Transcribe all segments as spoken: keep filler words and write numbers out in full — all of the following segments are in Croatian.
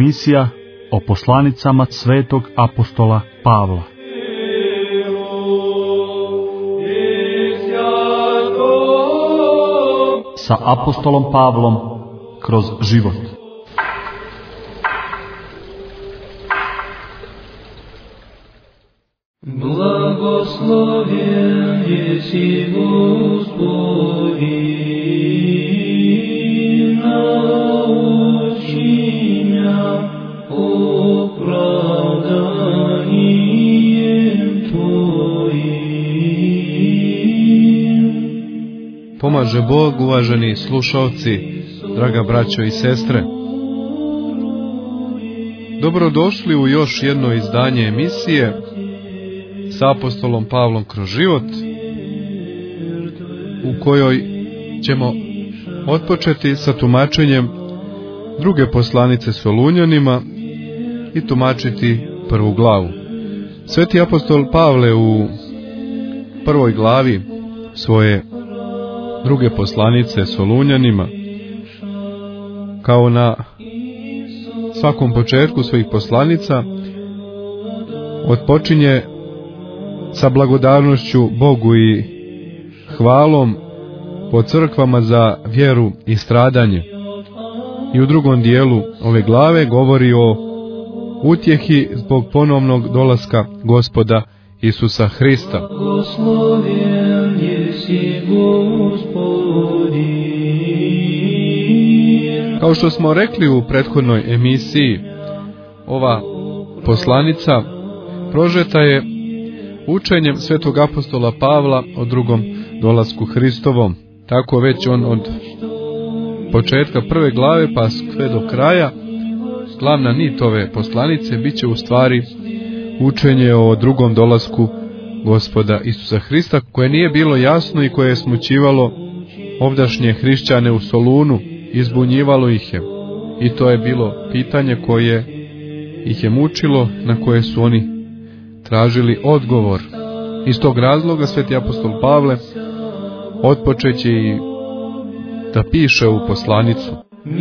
emisija o poslanicama svetog apostola Pavla. Sa apostolom Pavlom kroz život. Blagosloven jesi Gospodi, nauči mja opravdanjem Tvojim. Pomaže Bog, uvaženi slušalci, draga braćo i sestre. Dobrodošli u još jedno izdanje emisije sa apostolom Pavlom kroz život, u kojoj ćemo otpočeti sa tumačenjem druge poslanice Solunjanima i tumačiti prvu glavu. Sveti apostol Pavle u prvoj glavi svoje druge poslanice Solunjanima, kao na svakom početku svojih poslanica, otpočinje sa blagodarnošću Bogu i hvalom po crkvama za vjeru i stradanje. I u drugom dijelu ove glave govori o utjehi zbog ponovnog dolaska Gospoda Isusa Hrista. Kao što smo rekli u prethodnoj emisiji, ova poslanica prožeta je učenjem svetog apostola Pavla o drugom dolasku Hristovom. Tako već on od početka prve glave pa sve do kraja, glavna nit ove poslanice bit će u stvari učenje o drugom dolasku Gospoda Isusa Hrista, koje nije bilo jasno i koje je smućivalo ovdašnje hrišćane u Solunu, izbunjivalo ih je. I to je bilo pitanje koje ih je mučilo, na koje su oni tražili odgovor. Iz tog razloga sveti apostol Pavle otpočeće i da piše u poslanicu.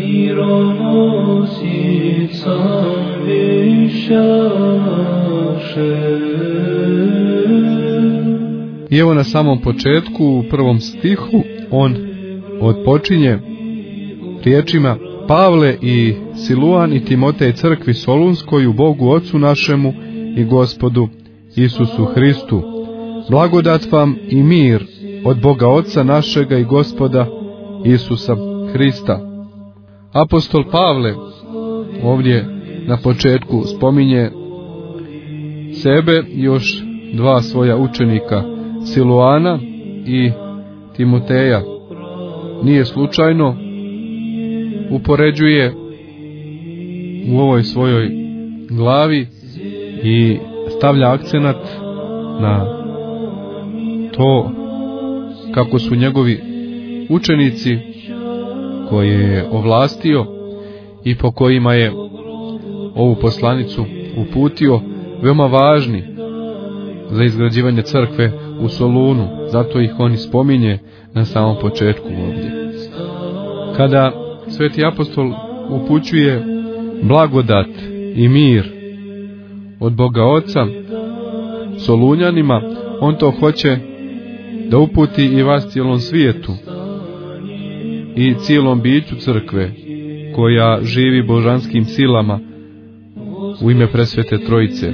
I evo na samom početku, u prvom stihu, on otpočinje riječima: Pavle i Siluan i Timotej crkvi Solunskoj u Bogu Ocu našemu i Gospodu Isusu Hristu. Blagodat vam i mir od Boga Oca našega i Gospoda Isusa Hrista. Apostol Pavle ovdje na početku spominje sebe i još dva svoja učenika, Siluana i Timoteja. Nije slučajno upoređuje u ovoj svojoj glavi i stavlja akcenat na to kako su njegovi učenici koje je ovlastio i po kojima je ovu poslanicu uputio veoma važni za izgrađivanje crkve u Solunu. Zato ih on spominje na samom početku ovdje. Kada sveti apostol upućuje blagodat i mir od Boga Oca Solunjanima, on to hoće da uputi i vas cijelom svijetu i cijelom biću crkve koja živi božanskim silama u ime presvete Trojice.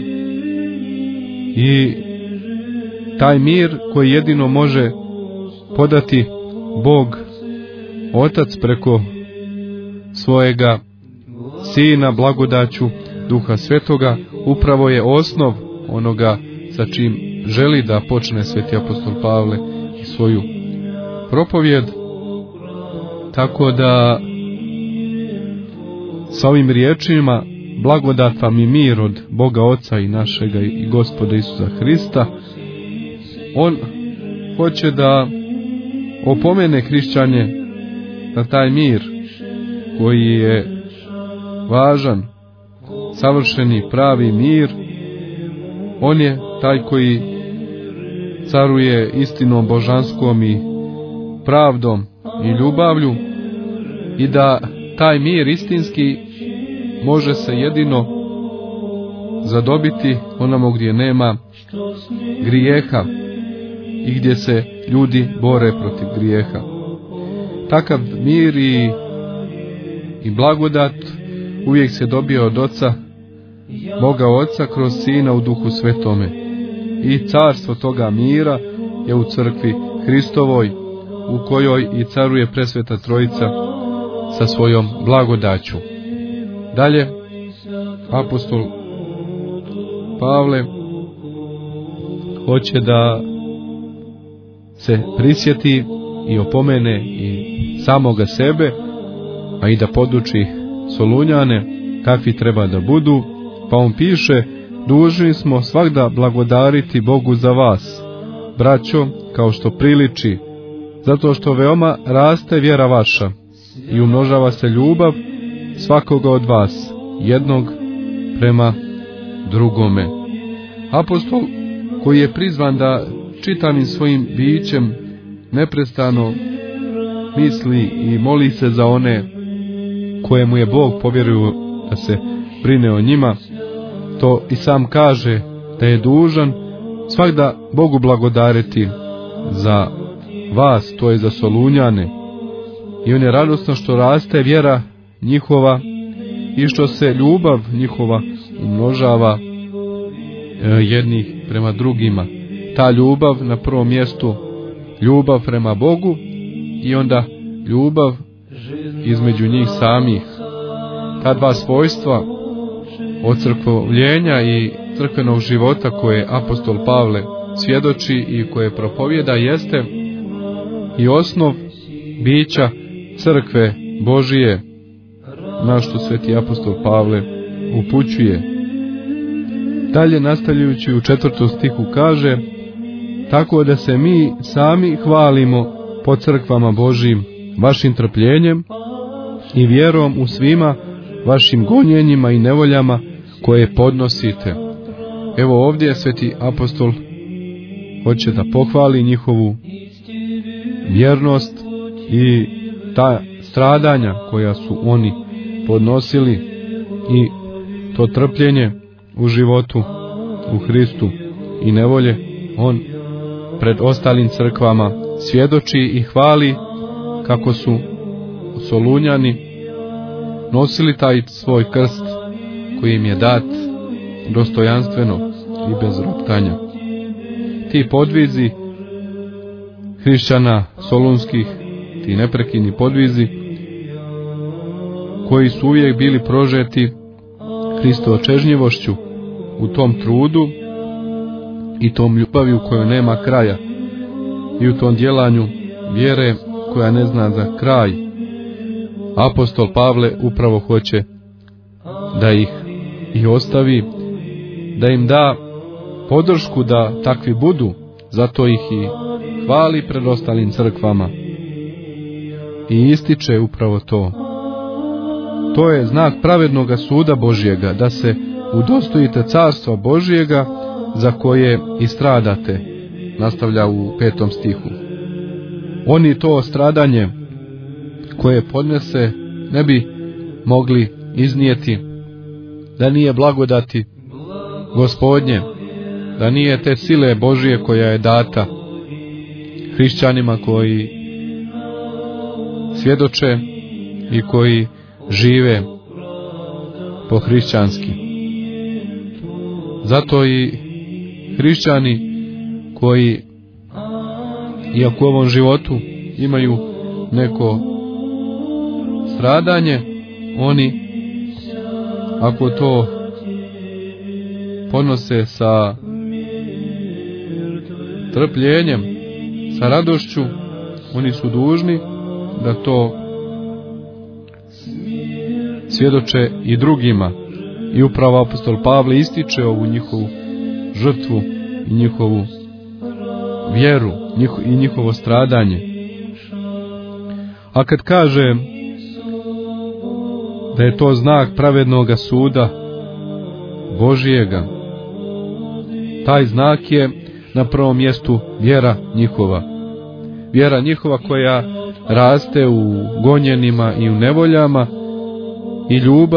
I taj mir koji jedino može podati Bog Otac preko svojega Sina blagodaću Duha Svetoga, upravo je osnov onoga sa čim želi da počne sveti apostol Pavle i svoju propovjed. Tako da sa ovim riječima blagodat vam i mir od Boga Oca i našega i Gospoda Isusa Hrista, on hoće da opomene hrišćane na taj mir koji je važan, savršeni, pravi mir. On je taj koji caruje istinom božanskom i pravdom i ljubavlju, i da taj mir istinski može se jedino zadobiti onamo gdje nema grijeha i gdje se ljudi bore protiv grijeha. Takav mir i, i blagodat uvijek se dobija od Oca, Boga Oca, kroz Sina u Duhu Svetome. I carstvo toga mira je u crkvi Hristovoj, u kojoj i caruje presveta Trojica sa svojom blagodaću. Dalje, apostol Pavle hoće da se prisjeti i opomene i samoga sebe, a i da poduči Solunjane kakvi treba da budu, pa on piše: dužni smo svagda blagodariti Bogu za vas, braćo, kao što priliči, zato što veoma raste vjera vaša i umnožava se ljubav svakoga od vas, jednog prema drugome. Apostol, koji je prizvan da čitavim svojim bićem neprestano misli i moli se za one koje mu je Bog povjerio da se brine o njima, to i sam kaže da je dužan svagda Bogu blagodariti za vas, to je za Solunjane. I on je radosno što raste vjera njihova i što se ljubav njihova umnožava jednih prema drugima. Ta ljubav na prvom mjestu, ljubav prema Bogu i onda ljubav između njih samih. Ta dva svojstva ocrkvovljenja i crkvenog života koje apostol Pavle svjedoči i koje propovjeda jeste i osnov bića crkve Božije, na što sveti apostol Pavle upućuje. Dalje, nastavljajući u četvrtom stihu, kaže: tako da se mi sami hvalimo po crkvama Božjim vašim trpljenjem i vjerom u svima vašim gonjenjima i nevoljama koje podnosite. Evo ovdje sveti apostol hoće da pohvali njihovu vjernost i ta stradanja koja su oni podnosili i to trpljenje u životu u Hristu i nevolje. On pred ostalim crkvama svjedoči i hvali kako su Solunjani nosili taj svoj krst koji im je dat dostojanstveno i bez roptanja. Ti podvizi hrišćana solunskih, ti neprekidni podvizi koji su uvijek bili prožeti Hristočežnjivošću u tom trudu i tom ljubavi u kojoj nema kraja i u tom djelanju vjere koja ne zna za kraj. Apostol Pavle upravo hoće da ih i ostavi, da im da podršku da takvi budu, zato ih i hvali pred ostalim crkvama i ističe upravo to. To je znak pravednoga suda Božjega, da se udostojite carstva Božjega za koje i stradate, nastavlja u petom stihu. Oni to stradanje koje podnese ne bi mogli iznijeti da nije blagodati Gospodnje, da nije te sile Božje koja je data hrišćanima koji svjedoče i koji žive po hrišćanski. Zato i hrišćani koji, iako u ovom životu imaju neko stradanje, oni, ako to ponose sa trpljenjem, sa radošću, oni su dužni da to svjedoče i drugima. I upravo apostol Pavle ističe ovu njihovu žrtvu i njihovu vjeru i njihovo stradanje. A kad kaže da je to znak pravednoga suda Božijega, taj znak je na prvom mjestu vjera njihova. Vjera njihova koja raste u gonjenima i u nevoljama i ljubav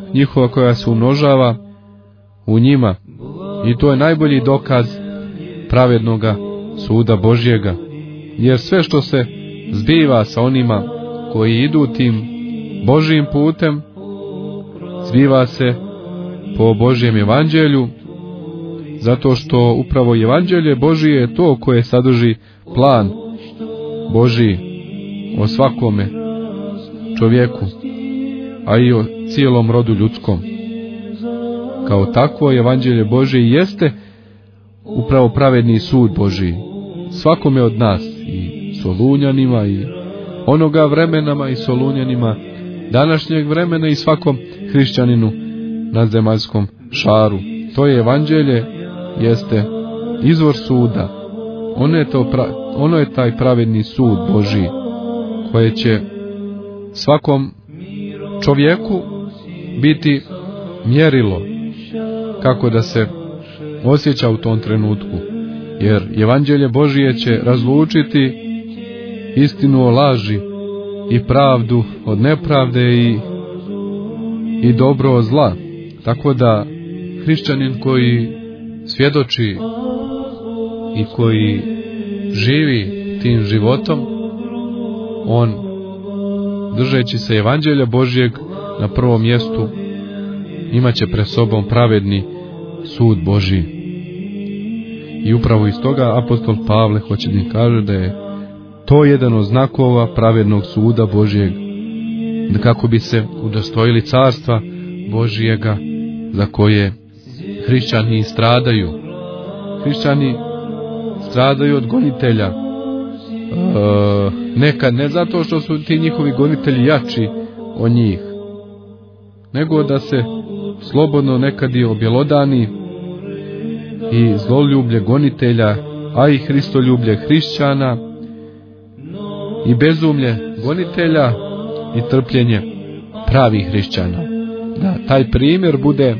njihova koja se umnožava u njima. I to je najbolji dokaz pravednoga suda Božjega. Jer sve što se zbiva sa onima koji idu tim Božjim putem, zbiva se po Božjem evanđelju, zato što upravo evanđelje Božje je to koje sadrži plan Božji o svakome čovjeku, a i o cijelom rodu ljudskom. Kao takvo evanđelje Božje jeste upravo pravedni sud Božji svakome od nas, i Solunjanima i onoga vremenama i Solunjanima današnjeg vremena i svakom hrišćaninu na zemaljskom šaru. To je evanđelje, jeste izvor suda. Ono je, to pra, ono je taj pravedni sud Božji koje će svakom čovjeku biti mjerilo kako da se osjeća u tom trenutku. Jer evanđelje Božje će razlučiti istinu o laži i pravdu od nepravde i, i dobro od zla. Tako da hrišćanin koji svjedoči i koji živi tim životom, on držeći se evanđelja Božjeg na prvom mjestu imaće pred sobom pravedni sud Božji. I upravo iz toga apostol Pavle hoće da kaže da je to jedan od znakova pravednog suda Božjeg, da kako bi se udostojili carstva Božjega za koje hrišćani stradaju. Hrišćani stradaju od gonitelja, e, nekad ne zato što su ti njihovi gonitelji jači od njih, nego da se slobodno nekad i objelodani i zloljublje gonitelja, a i hristoljublje hrišćana, i bezumlje gonitelja i trpljenje pravih hrišćana. Da taj primjer bude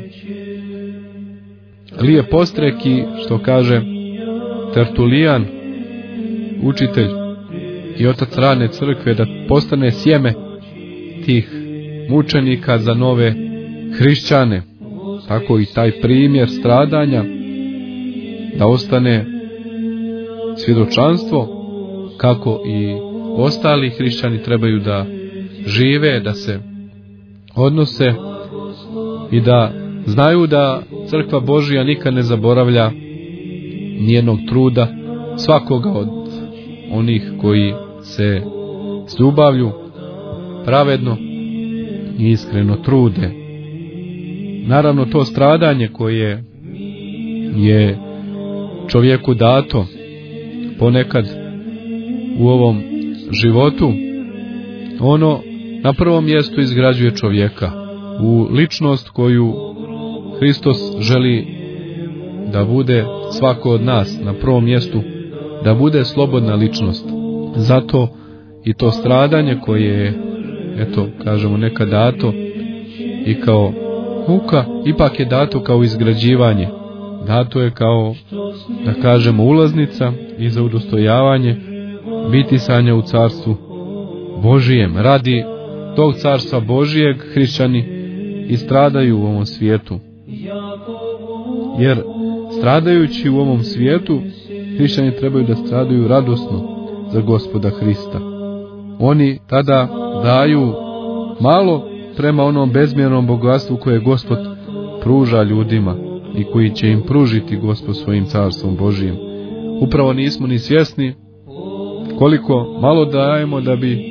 lijep postrek i što kaže Tertulijan, učitelj i otac rane crkve, da postane sjeme tih mučenika za nove hrišćane. Tako i taj primjer stradanja da ostane svjedočanstvo kako i ostali hrišćani trebaju da žive, da se odnose i da znaju da crkva Božja nikad ne zaboravlja nijednog truda svakoga od onih koji se s ljubavlju pravedno i iskreno trude. Naravno, to stradanje koje je čovjeku dato ponekad u ovom životu, ono na prvom mjestu izgrađuje čovjeka u ličnost koju Hristos želi da bude svako od nas na prvom mjestu, da bude slobodna ličnost. Zato i to stradanje koje je, eto, kažemo nekad dato i kao muka, ipak je dato kao izgrađivanje. Dato je kao, da kažemo, ulaznica i za udostojavanje bitisanja u carstvu Božijem. Radi tog carstva Božijeg hrišćani i stradaju u ovom svijetu. Jer stradajući u ovom svijetu, hrišćani trebaju da stradaju radosno za Gospoda Hrista. Oni tada daju malo prema onom bezmjernom bogatstvu koje Gospod pruža ljudima i koji će im pružiti Gospod svojim carstvom Božijim. Upravo nismo ni svjesni koliko malo dajemo da bi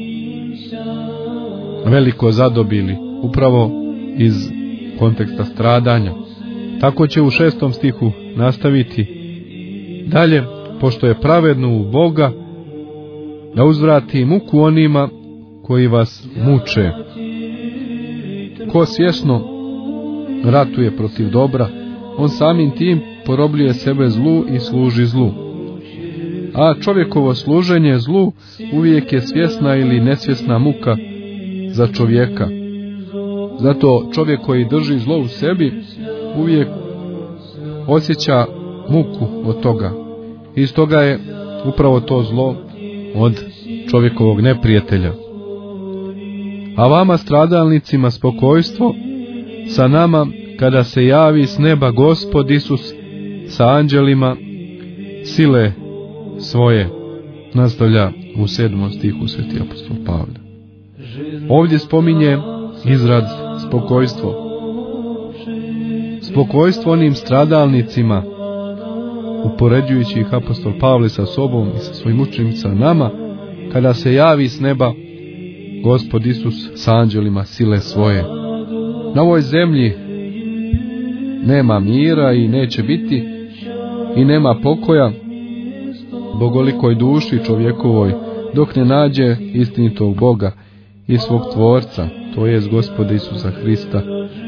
veliko zadobili, upravo iz konteksta stradanja. Tako će u šestom stihu nastaviti dalje: pošto je pravedno u Boga da uzvrati muku onima koji vas muče. Ko svjesno ratuje protiv dobra, on samim tim porobljuje sebe zlu i služi zlu. A čovjekovo služenje zlu uvijek je svjesna ili nesvjesna muka za čovjeka. Zato čovjek koji drži zlo u sebi uvijek osjeća muku od toga. I stoga je upravo to zlo od čovjekovog neprijatelja. A vama stradalnicima spokojstvo sa nama kada se javi s neba Gospod Isus sa anđelima sile svoje, nastavlja u sedmom stihu sveti apostol Pavle. Ovdje spominje izraz spokojstvo. Spokojstvo onim stradalnicima, upoređujući ih apostol Pavle sa sobom i sa svojim učenicima nama, kada se javi s neba Gospod Isus sa anđelima sile svoje. Na ovoj zemlji nema mira i neće biti, i nema pokoja bogolikoj duši čovjekovoj, dok ne nađe istinitog Boga i svog Tvorca, to jest Gospoda Isusa Hrista,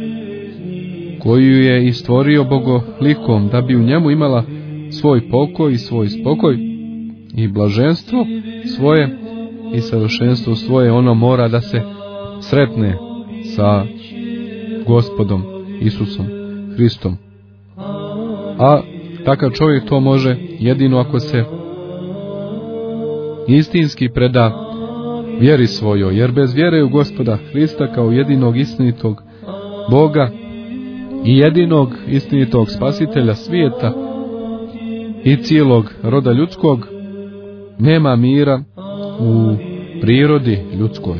koju je i stvorio bogolikom, da bi u njemu imala svoj pokoj i svoj spokoj i blaženstvo svoje i savršenstvo svoje. Ono mora da se sretne sa Gospodom Isusom Hristom. A takav čovjek to može jedino ako se istinski preda vjeri svojoj, jer bez vjere u Gospoda Hrista kao jedinog istinitog Boga i jedinog istinitog spasitelja svijeta i cijelog roda ljudskog nema mira u prirodi ljudskoj.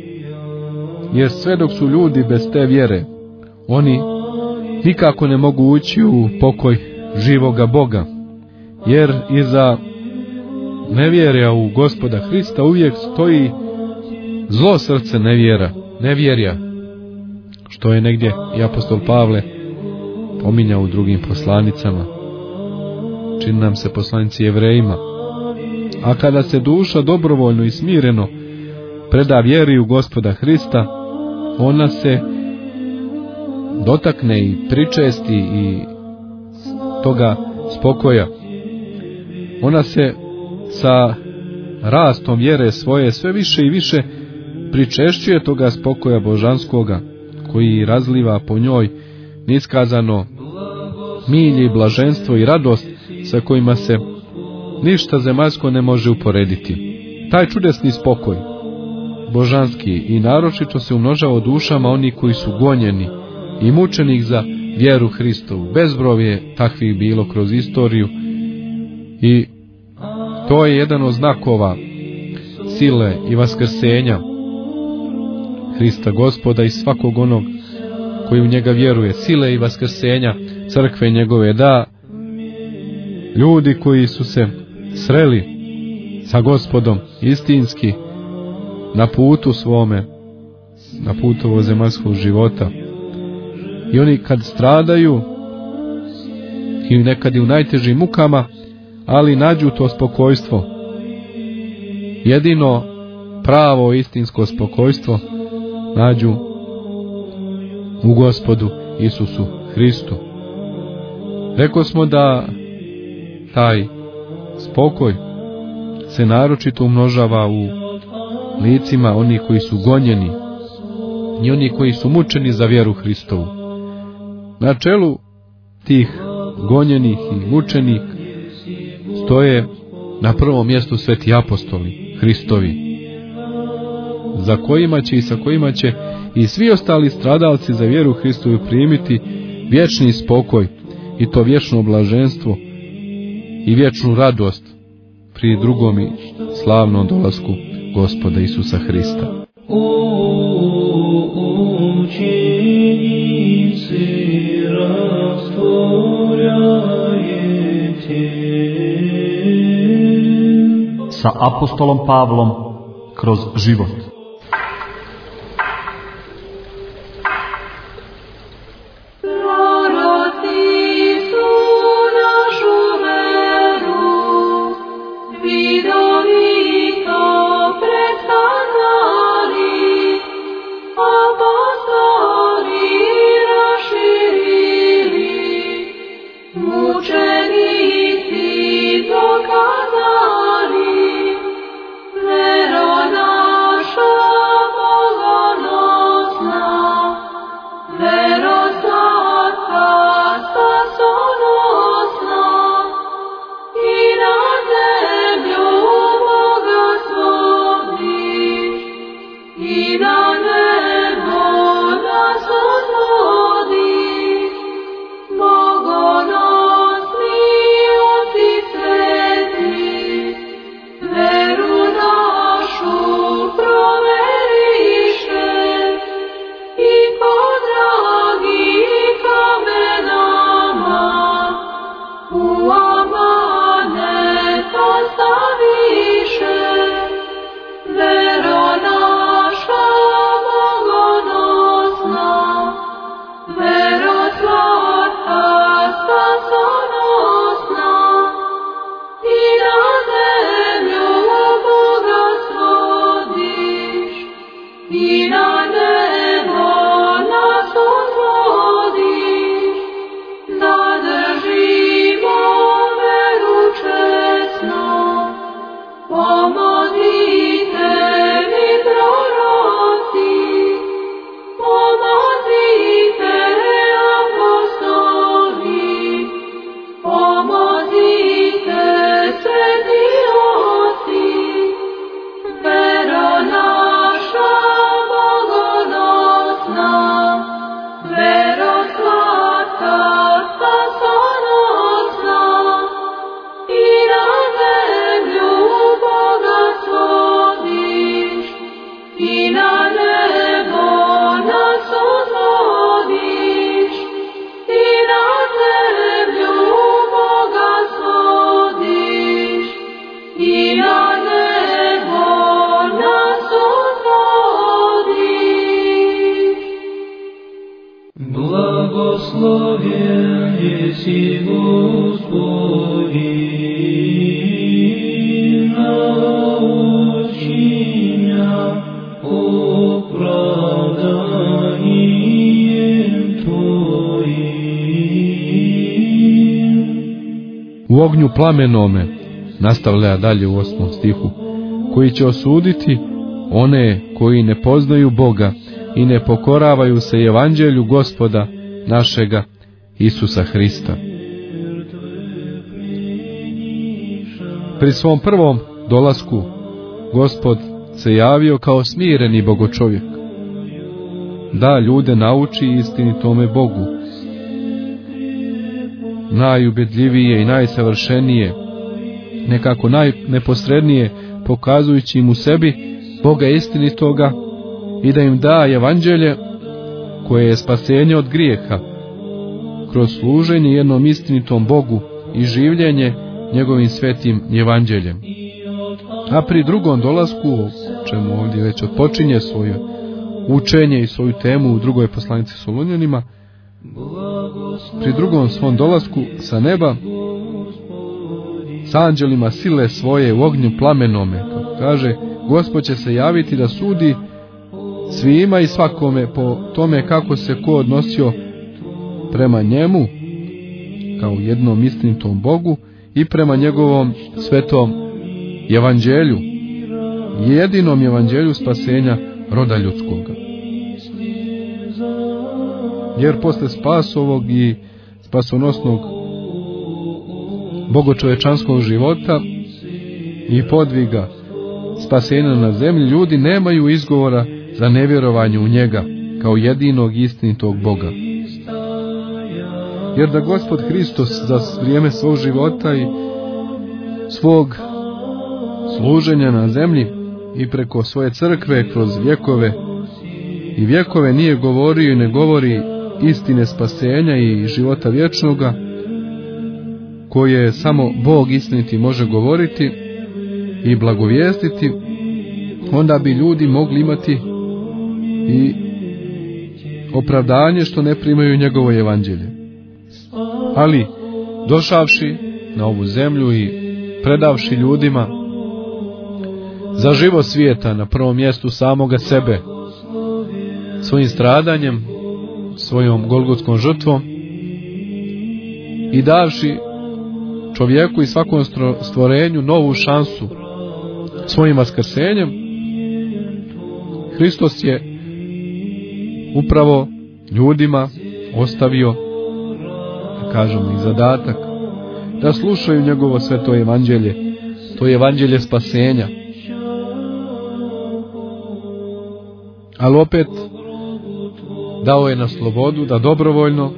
Jer sve dok su ljudi bez te vjere, oni nikako ne mogu ući u pokoj živoga Boga, jer iza nevjerja u Gospoda Hrista uvijek stoji zlo srce nevjera, nevjerja, što je negdje i apostol Pavle pominjao u drugim poslanicama. Čini nam se poslanici Jevrejima. A kada se duša dobrovoljno i smireno preda vjeri u Gospoda Hrista, ona se dotakne i pričesti i toga spokoja. Ona se sa rastom vjere svoje sve više i više pričešćuje toga spokoja božanskoga, koji razliva po njoj niskazano milje i blaženstvo i radost sa kojima se ništa zemaljsko ne može uporediti. Taj čudesni spokoj božanski i naročito se umnožava u dušama oni koji su gonjeni i mučenih za vjeru Hristovu. Bezbroj je takvih bilo kroz istoriju i to je jedan od znakova sile i vaskrsenja Hrista Gospoda i svakog onog koji u njega vjeruje. Sile i vaskrsenja crkve njegove, da ljudi koji su se sreli sa Gospodom istinski na putu svome, na putu ovog zemaljskog života, i oni kad stradaju i nekad i u najtežim mukama, ali nađu to spokojstvo, jedino pravo istinsko spokojstvo nađu u Gospodu Isusu Hristu. Rekli smo da taj spokoj se naročito umnožava u licima oni koji su gonjeni i oni koji su mučeni za vjeru Hristovu. Na čelu tih gonjenih i mučenih stoje na prvom mjestu sveti apostoli Hristovi, za kojima će i sa kojima će i svi ostali stradalci za vjeru Hristovu primiti vječni spokoj, i to vječno blaženstvo i vječnu radost pri drugom i slavnom dolasku Gospoda Isusa Hrista. Sa apostolom Pavlom kroz život. I na nebo nas odnosi. i na nebo nas odvodiš, da držimo veru česno. Pomozite mi proroci, pomozite apostoli, pomozite sveti oci, vero naša bogonosna, vero slatka spasonosna, i na zemlju Boga svodiš, i na nebo nas odvodiš, i na zemlju Boga svodiš, i na nebo nas odvodiš. Blagoslovljen jesi Gospodi, naučinja opravdanjem Tvojim. U ognju plamenome, nastavlja dalje u osmom stihu, koji će osuditi one koji ne poznaju Boga i ne pokoravaju se evanđelju Gospoda našega Isusa Hrista. Pri svom prvom dolasku Gospod se javio kao smireni bogočovjek, da ljude nauči istinitome Bogu, najubedljivije i najsavršenije, nekako najneposrednije pokazujući im u sebi Boga istinitoga i da im da evanđelje koje je spasenje od grijeha kroz služenje jednom istinitom Bogu i življenje njegovim svetim evanđeljem. A pri drugom dolasku, čemu ovdje već odpočinje svoje učenje i svoju temu u drugoj poslanici Solunjanima, pri drugom svom dolasku sa neba s anđelima sile svoje u ognju plamenome, kako kaže, Gospod će se javiti da sudi svima i svakome po tome kako se ko odnosio prema njemu kao jednom istinitom Bogu i prema njegovom svetom evanđelju, jedinom evanđelju spasenja roda ljudskoga. Jer posle spasovog i spasonosnog bogočovečanskog života i podviga spasenja na zemlji, ljudi nemaju izgovora za nevjerovanje u njega kao jedinog istinitog Boga. Jer da Gospod Hristos za vrijeme svog života i svog služenja na zemlji i preko svoje crkve kroz vjekove i vjekove nije govorio i ne govori istine spasenja i života vječnoga, koje samo Bog istiniti može govoriti i blagovijestiti, onda bi ljudi mogli imati i opravdanje što ne primaju njegovo evanđelje. Ali došavši na ovu zemlju i predavši ljudima za život svijeta na prvom mjestu samoga sebe, svojim stradanjem, svojom golgotskom žrtvom i davši čovjeku i svakom stvorenju novu šansu svojim vaskrsenjem, Hristos je upravo ljudima ostavio, da kažemo, i zadatak da slušaju njegovo sveto evanđelje, to je evanđelje spasenja. Ali opet dao je na slobodu da dobrovoljno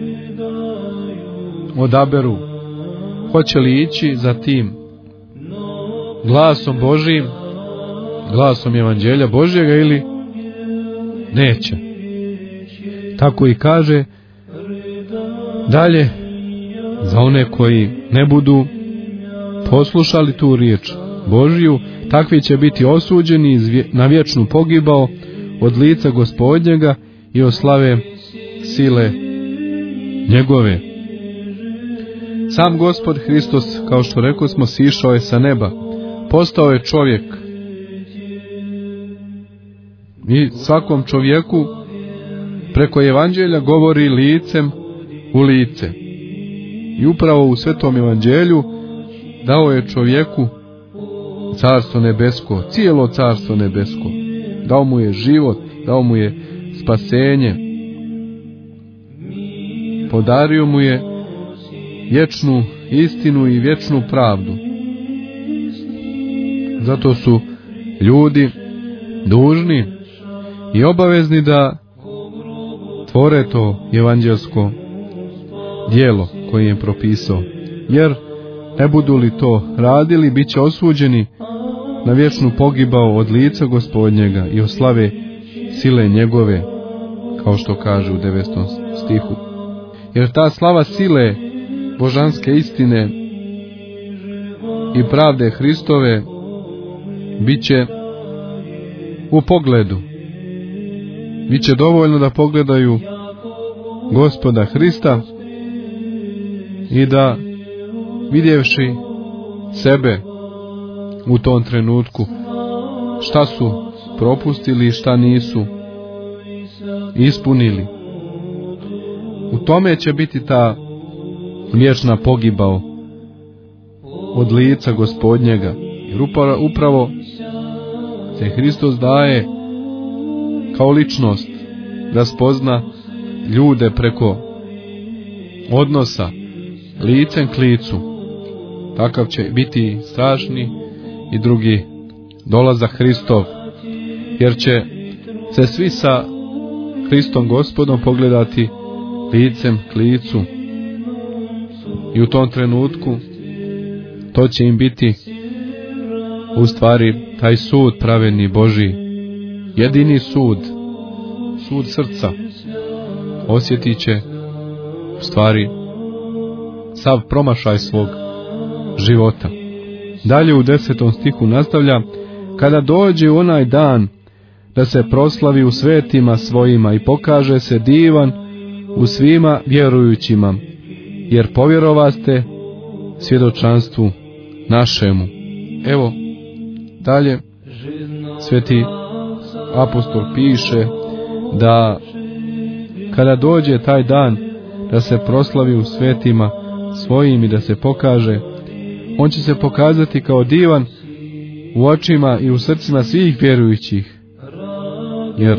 odaberu hoće li ići za tim glasom Božijim, glasom evanđelja Božjega ili neće. Tako i kaže dalje, za one koji ne budu poslušali tu riječ Božju, takvi će biti osuđeni na vječnu pogibao od lica Gospodnjega i od slave sile njegove. Sam Gospod Hristos, kao što rekao smo, sišao je sa neba, postao je čovjek, i svakom čovjeku preko evanđelja govori licem u lice. I upravo u Svetom evanđelju dao je čovjeku carstvo nebesko, cijelo carstvo nebesko. Dao mu je život, dao mu je spasenje. Podario mu je vječnu istinu i vječnu pravdu. Zato su ljudi dužni i obavezni da tvore to evanđelsko djelo koje je propisao. Jer ne budu li to radili, bit će osuđeni na vječnu pogibao od lica Gospodnjega i od slave sile njegove, kao što kaže u devetom stihu. Jer ta slava sile božanske istine i pravde Hristove bit će u pogledu. Biće dovoljno da pogledaju Gospoda Hrista i da, vidjevši sebe u tom trenutku, šta su propustili i šta nisu ispunili, u tome će biti ta vječna pogibao od lica Gospodnjega. Jer upravo se Hristos daje kao ličnost da spozna ljude preko odnosa licem k licu. Takav će biti strašni i drugi dolazak Hristov, jer će se svi sa Hristom Gospodom pogledati licem k licu i u tom trenutku to će im biti u stvari taj sud pravedni Božji, jedini sud, sud srca. Osjetit će u stvari sav promašaj svog života. Dalje u desetom stihu nastavlja: kada dođe onaj dan da se proslavi u svetima svojima i pokaže se divan u svima vjerujućima, jer povjerovaste svjedočanstvu našemu. Evo, dalje sveti apostol piše da kada dođe taj dan da se proslavi u svetima svojim i da se pokaže, on će se pokazati kao divan u očima i u srcima svih vjerujućih, jer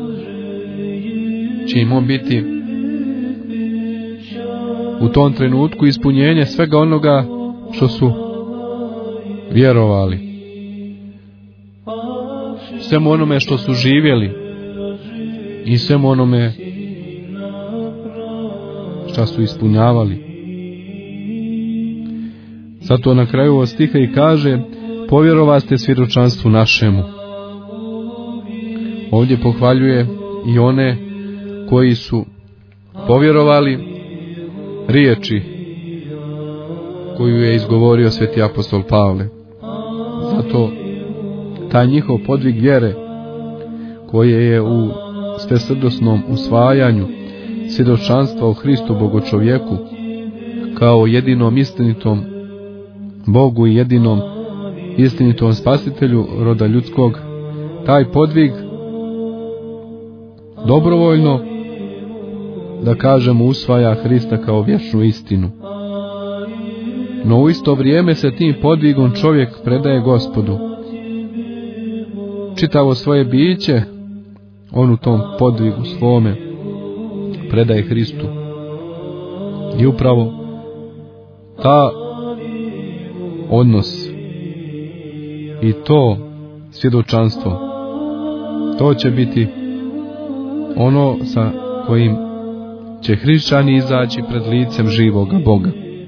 će im on biti u tom trenutku ispunjenje svega onoga što su vjerovali, svemu onome što su živjeli i svemu onome što su ispunjavali. Zato na kraju ovog stiha i kaže: povjerovaste svjedočanstvu našemu. Ovdje pohvaljuje i one koji su povjerovali riječi koju je izgovorio sveti apostol Pavle. Zato taj njihov podvig vjere koje je u svesrdosnom usvajanju svjedočanstva o Hristu Bogočovjeku kao jedinom istinitom Bogu i jedinom istinitom spasitelju roda ljudskog, taj podvig dobrovoljno, da kažemo, usvaja Hrista kao vječnu istinu. No u isto vrijeme se tim podvigom čovjek predaje Gospodu. Čitavo svoje biće on u tom podvigu svome predaje Hristu. I upravo ta odnos i to svjedočanstvo, to će biti ono sa kojim će hrišćani izaći pred licem živoga Boga,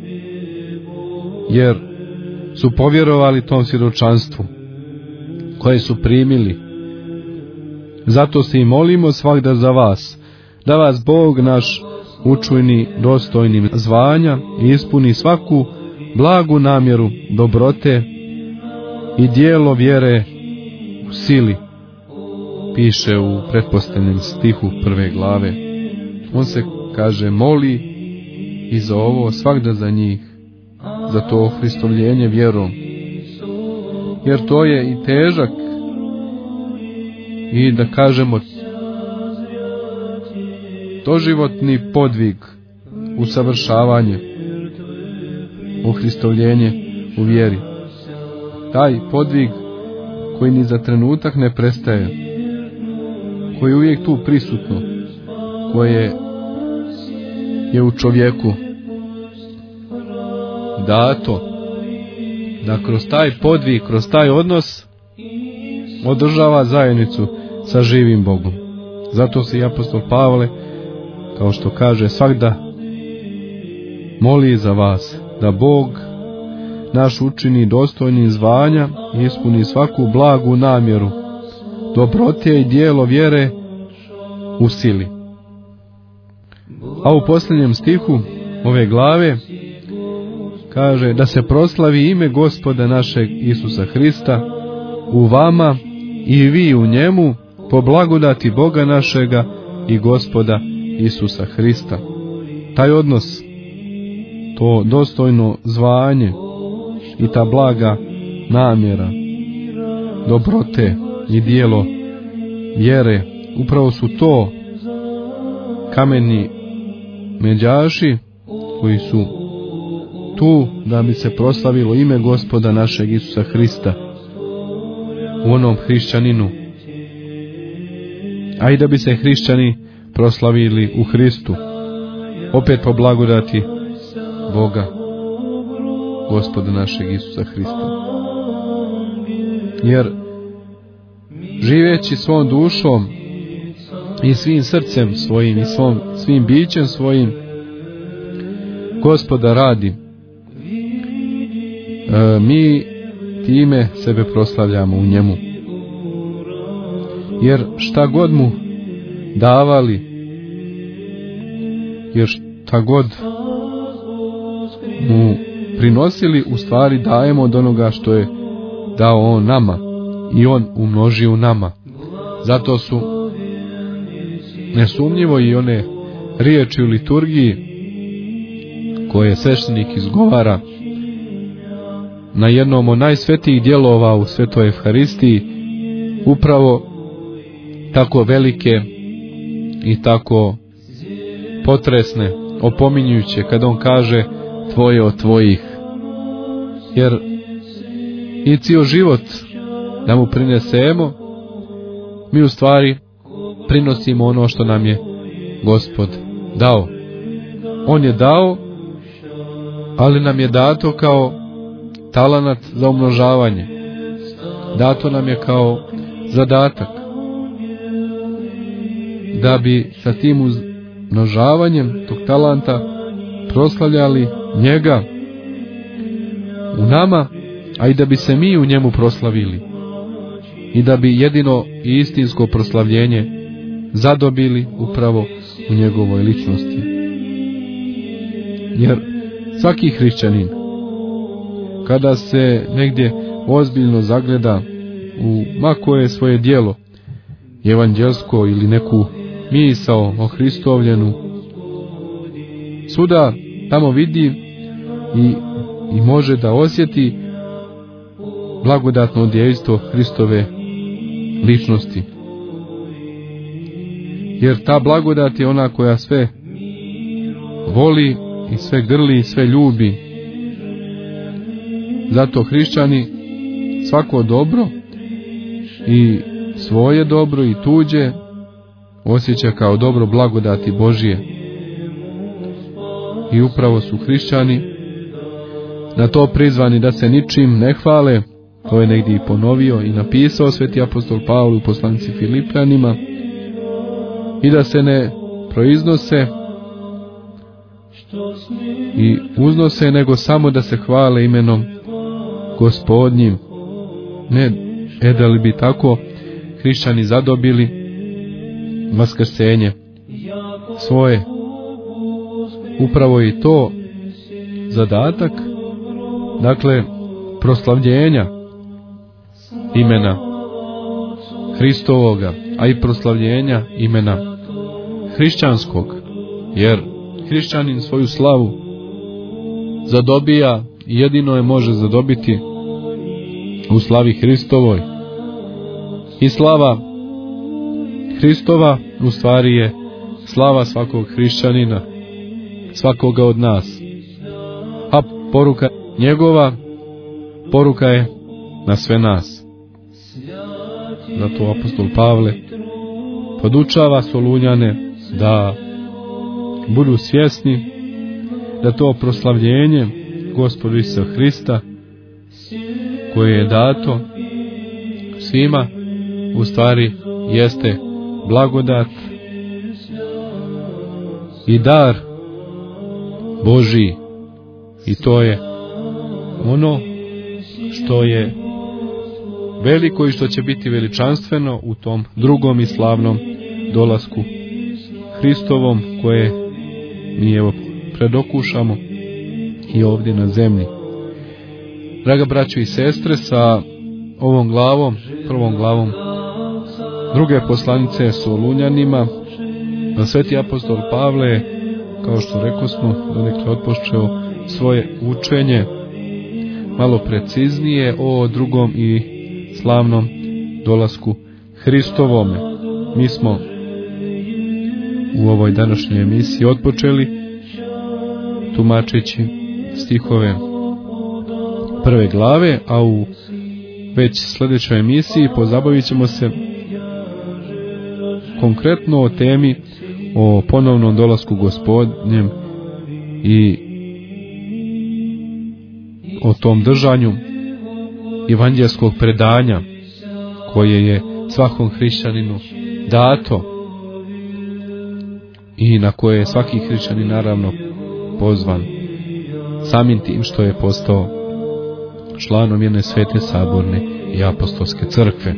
jer su povjerovali tom svjedočanstvu koje su primili. Zato se i molimo svagda za vas, da vas Bog naš učini dostojnim zvanja i ispuni svaku blagu namjeru dobrote i dijelo vjere u sili, piše u pretpostavljenom stihu prve glave. On se, kaže, moli i za ovo svagda za njih, za to hristovljenje vjerom, jer to je i težak i da kažemo doživotni podvig, usavršavanje, ohristovljenje u vjeri. Taj podvig koji ni za trenutak ne prestaje, koji je uvijek tu prisutno, koje je u čovjeku dato da kroz taj podvig, kroz taj odnos održava zajednicu sa živim Bogom. Zato se i apostol Pavle, kao što kaže, svagda moli za vas da Bog naš učini dostojnim zvanja i ispuni svaku blagu namjeru, dobrote i dijelo vjere u sili. A u posljednjem stihu ove glave kaže da se proslavi ime Gospoda našeg Isusa Hrista u vama i vi u njemu po blagodati Boga našega i Gospoda Isusa Hrista. Taj odnos, to dostojno zvanje i ta blaga namjera, dobrote i dijelo vjere, upravo su to kameni međaši koji su tu da bi se proslavilo ime Gospoda našeg Isusa Hrista u onom hrišćaninu, a i da bi se hrišćani proslavili u Hristu, opet po blagodati Boga, Gospoda našeg Isusa Hrista. Jer živeći svom dušom i svim srcem svojim i svom, svim bićem svojim Gospoda radi, e, mi time sebe proslavljamo u njemu. Jer šta god mu davali, jer šta god mu prinosili, u stvari dajemo od onoga što je dao on nama i on umnoži u nama. Zato su nesumnjivo i one riječi u liturgiji koje sveštenik izgovara na jednom od najsvetijih dijelova u svetoj Evharistiji, upravo tako velike i tako potresne, opominjujuće, kada on kaže tvoje od tvojih. Jer i cijel život da mu prinesemo, mi u stvari prinosimo ono što nam je Gospod dao. On je dao, ali nam je dato kao talanat za umnožavanje. Dato nam je kao zadatak da bi sa tim umnožavanjem tog talanta proslavljali njega u nama, a i da bi se mi u njemu proslavili i da bi jedino i istinsko proslavljenje zadobili upravo u njegovoj ličnosti. Jer svaki hrišćanin kada se negdje ozbiljno zagleda u ma koje svoje djelo, evanđelsko ili neku misao ohristovljenu, svuda tamo vidi i, i može da osjeti blagodatno dejstvo Hristove ličnosti. Jer ta blagodat je ona koja sve voli i sve grli i sve ljubi. Zato hrišćani svako dobro i svoje dobro i tuđe osjeća kao dobro blagodati Božije. I upravo su hrišćani na to prizvani da se ničim ne hvale. To je negdje i ponovio i napisao sveti apostol Pavle u poslanici Filipljanima, i da se ne proiznose i uznose, nego samo da se hvale imenom Gospodnjim. Ne, e da li bi tako hrišćani zadobili vaskrsenje svoje. Upravo i to zadatak, dakle, proslavljenja imena Hristovoga, a i proslavljenja imena hrišćanskog, jer hrišćanin svoju slavu zadobija i jedino je može zadobiti u slavi Hristovoj. I slava Hristova u stvari je slava svakog hrišćanina, svakoga od nas. A poruka njegova, poruka je na sve nas. Zato apostol Pavle podučava Solunjane da budu svjesni da to proslavljenje Gospoda Isusa Hrista koje je dato svima u stvari jeste blagodat i dar Božji, i to je ono što je veliko i što će biti veličanstveno u tom drugom i slavnom dolasku Hristovom, koje mi evo predokušamo i ovdje na zemlji. Draga braćo i sestre, sa ovom glavom, prvom glavom druge poslanice Solunjanima, sveti apostol Pavle, kao što rekosmo, donekle otpočeo svoje učenje malo preciznije o drugom i slavnom dolasku Hristovome. Mi smo u ovoj današnjoj emisiji otpočeli tumačeći stihove prve glave, a u već sljedećoj emisiji pozabavit ćemo se konkretno o temi o ponovnom dolasku Gospodnjem i o tom držanju evanđelskog predanja koje je svakom hrišćaninu dato i na koje je svaki hrišćanin naravno pozvan, samim tim što je postao članom jedne svete saborne i apostolske crkve.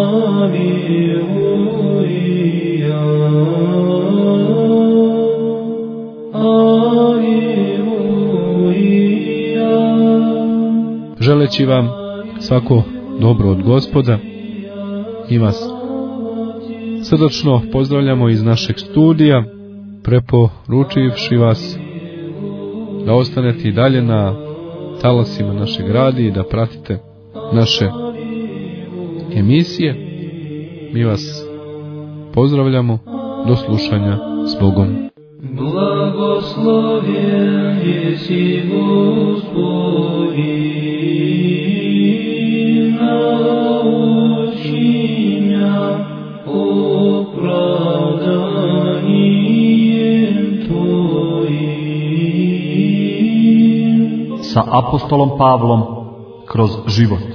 Želeći vam svako dobro od Gospoda, i vas srdačno pozdravljamo iz našeg studija, preporučivši vas da ostanete i dalje na talasima našeg radija i da pratite naše emisije. Mi vas pozdravljamo, do slušanja s Bogom. Blagoslovен jesi Gospodi, nauči mja opravdanjem Tvojim. Sa apostolom Pavlom kroz život.